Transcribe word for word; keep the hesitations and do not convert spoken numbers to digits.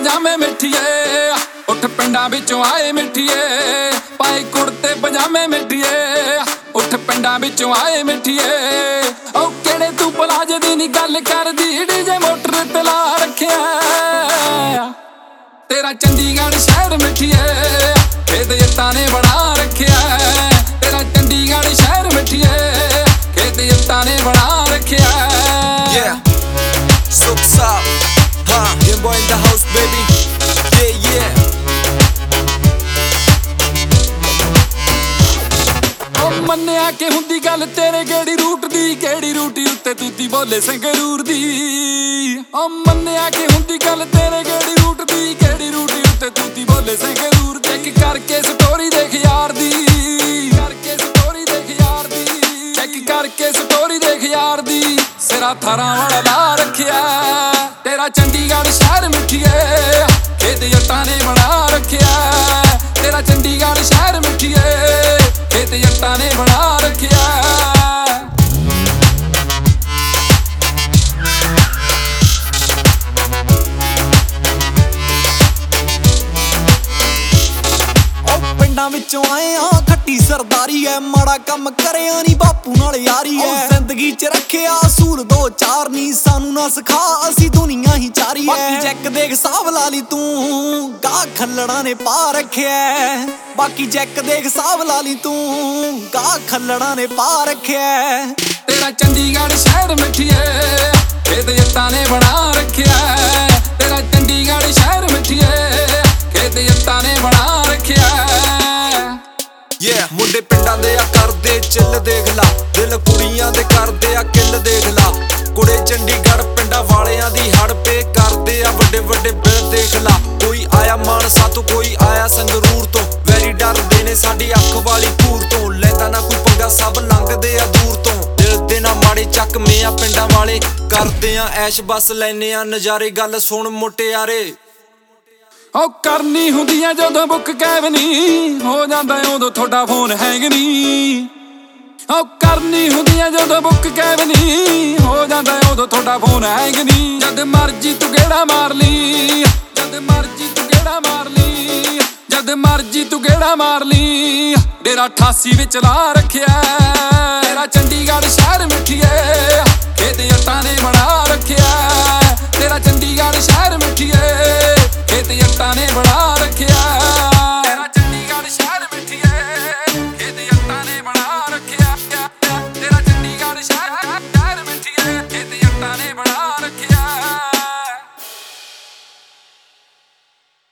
ਪਜਾਮੇ ਮਿੱਠੀਏ ਉੱਠ ਪਿੰਡਾਂ ਵਿੱਚੋਂ ਆਏ ਮਿੱਠੀਏ ਪਾਏ ਕੁੜਤੇ ਪਜਾਮੇ ਮਿੱਠੀਏ ਉੱਠ ਪਿੰਡਾਂ ਵਿੱਚੋਂ ਆਏ ਮਿੱਠੀਏ ਉਹ ਕਿਹੜੇ ਤੂੰ ਪਲਾਜ ਦੀ ਨੀ ਗੱਲ ਕਰਦੀ ਡੀਜੇ ਮੋਟਰ ਤੇ ਲਾ ਰੱਖਿਆ ਤੇਰਾ ਚੰਡੀਗੜ੍ਹ ਸ਼ਹਿਰ ਮਿੱਠੀਏ ਖੇਤ ਜੱਟਾਂ ਨੇ ਬਣਾ ਰੱਖਿਆ ਤੇਰਾ ਚੰਡੀਗੜ੍ਹ ਸ਼ਹਿਰ ਮਿੱਠੀਏ ਖੇਤ ਜੱਟਾਂ ਨੇ ਬਣਾ ਰੱਖਿਆ Soap Sop, huh? Game boy in the house, baby. Yeah, yeah. Oh, ਮੰਨਿਆ ਕਿ ਹੁੰਦੀ ਗੱਲ ਤੇਰੇ ਕਿਹੜੀ ਰੂਟ ਦੀ ਕਿਹੜੀ ਰੂਟੀ ਉੱਤੇ ਤੂਤੀ ਬੋਲੇ ਸੰਗਰੂਰ ਦੀ ਓ ਮੰਨਿਆ ਕਿ ਹੁੰਦੀ ਗੱਲ ਤੇਰੇ ਕਿਹੜੀ ਰੂਟ ਦੀ ਕਿਹੜੀ ਰੂਟੀ ਉੱਤੇ ਤੂਤੀ ਬੋਲੇ ਸੰਗਰੂਰ ਚੈੱਕ ਕਰਕੇ ਸਟੋਰੀ ਦੇਖ ਯਾਰ ਦੀ ਕਰਕੇ ਸਟੋਰੀ ਦੇਖ ਯਾਰ ਦੀ ਚੈੱਕ ਕਰਕੇ ਸਟੋਰੀ ਦੇਖ ਯਾਰ ਦੀ ਸਿਰਾ ਥਾਰਾਂ ਵਾਲਾ ਲਾ ਰੱਖਿਆ ਤੇਰਾ ਚੰਡੀਗੜ੍ਹ ਸ਼ਹਿਰ ਮਿੱਠੀਏ ਖੇਤ ਜੱਟਾਂ ਨੇ ਬਣਾ ਰੱਖਿਆ ਤੇਰਾ ਚੰਡੀਗੜ੍ਹ ਸ਼ਹਿਰ ਮਿੱਠੀਏ ਖੇਤ ਜੱਟਾਂ ਨੇ ਬਣਾ ਰੱਖਿਆ ਪਿੰਡਾਂ ਵਿੱਚੋਂ ਆਏ ਆ ਖੱਟੀ ਸਰਦਾਰੀ ਐ ਮਾੜਾ ਕੰਮ ਕਰਿਆ ਨੀ ਬਾਪੂ ਨਾਲ ਯਾਰੀ ਐ ਜ਼ਿੰਦਗੀ ਚ ਰੱਖਿਆ ਅਸੂਲ ਦੋ ਚਾਰ ਨੀ ਸਾਨੂੰ ਨਾ ਸਿਖਾ ਅਸੀਂ ਦੁਨੀਆ ਹੀ ਚਾਰੀ ਐ ਬਾਕੀ ਚੈੱਕ ਦੇਖ ਸਾਹਬ ਲਾ ਲਈ ਤੂੰ ਗਾ ਖੱਲੜਾਂ ਨੇ ਪਾ ਰੱਖਿਆ ਬਾਕੀ ਚੈੱਕ ਦੇਖ ਸਾਹਬ ਲਾ ਲਈ ਤੂੰ ਗਾ ਖੱਲੜਾਂ ਨੇ ਪਾ ਰੱਖਿਆ ਤੇਰਾ ਚੰਡੀਗੜ੍ਹ ਸ਼ਹਿਰ ਮਿੱਠੀਏ ਖੇਤ ਜੱਟਾਂ ਨੇ ਬਣਾ ਰੱਖਿਆ ਤੇਰਾ ਚੰਡੀਗੜ੍ਹ ਸ਼ਹਿਰ ਮਿੱਠੀਏ ਖੇਤ ਜੱਟਾਂ ਨੇ ਬਣਾ ਰੱਖਿਆ Yeah, ਮੁੰਡੇ ਪਿੰਡਾਂ ਦੇ ਆ ਕਰਦੇ ਚਿੱਲ ਦੇਖ ਲਾ ਦਿਲ ਕੁੜੀਆਂ ਦੇ ਕਰਦੇ ਆ ਕਿੱਲ ਦੇਖ ਲਾ ਕੁੜੇ ਚੰਡੀਗੜ੍ਹ ਪਿੰਡਾਂ ਵਾਲਿਆਂ ਦੀ ਹੜ ਪੇ ਕਰਦੇ ਆ ਵੱਡੇ ਵੱਡੇ ਬਿੱਲ ਦੇਖ ਲਾ ਕੋਈ ਆਇਆ ਮਾਨਸਾ ਤੋਂ ਕੋਈ ਆਇਆ ਸੰਗਰੂਰ ਤੋਂ ਵੈਰੀ ਡਰਦੇ ਨੇ ਸਾਡੀ ਅੱਖ ਵਾਲੀ ਕੂਰ ਤੋਂ ਲੈਂਦਾ ਨਾ ਕੋਈ ਪੰਗਾ ਸਭ ਲੰਘਦੇ ਆ ਦੂਰ ਤੋਂ ਦਿਲ ਦੇ ਨਾ ਮਾੜੇ ਚੱਕਵੇਂ ਆ ਪਿੰਡਾਂ ਵਾਲੇ ਕਰਦੇ ਆ ਐਸ਼ ਬਸ ਲੈਨੇ ਆ ਨਜ਼ਾਰੇ ਗੱਲ ਸੁਣ ਮੁਟਿਆਰੇ ਓ ਕਰਨੀ ਹੁੰਦੀ ਆ ਜਦੋਂ ਬੁੱਕ ਕੈਬ ਨੀ ਹੋ ਜਾਂਦਾ ਉਦੋਂ ਤੁਹਾਡਾ ਫੋਨ ਹੈਂਗ ਨੀ ਓ ਕਰਨੀ ਹੁੰਦੀ ਆ ਜਦੋਂ ਬੁੱਕ ਕੈਬ ਨੀ ਹੋ ਜਾਂਦਾ ਉਦੋਂ ਤੁਹਾਡਾ ਫੋਨ ਹੈਂਗ ਨੀ ਜਦ ਮਰਜੀ ਤੂੰ ਗੇੜਾ ਮਾਰ ਲਈ ਜਦ ਮਰਜੀ ਤੂੰ ਗੇੜਾ ਮਾਰ ਲਈ ਜਦ ਮਰਜੀ ਤੂੰ ਗੇੜਾ ਮਾਰ ਲਈ ਡੇਰਾ ਅਠਾਸੀ ਵਿੱਚ ਲਾ ਰੱਖਿਆ ਤੇਰਾ ਚੰਡੀਗੜ੍ਹ ਸ਼ਹਿਰ ਮਿੱਠੀਏ ਖੇਤ ਜੱਟਾਂ ਨੇ ਬਣਾ ਰੱਖਿਆ ਤੇਰਾ ਚੰਡੀਗੜ੍ਹ ਸ਼ਹਿਰ ਮਿੱਠੀਏ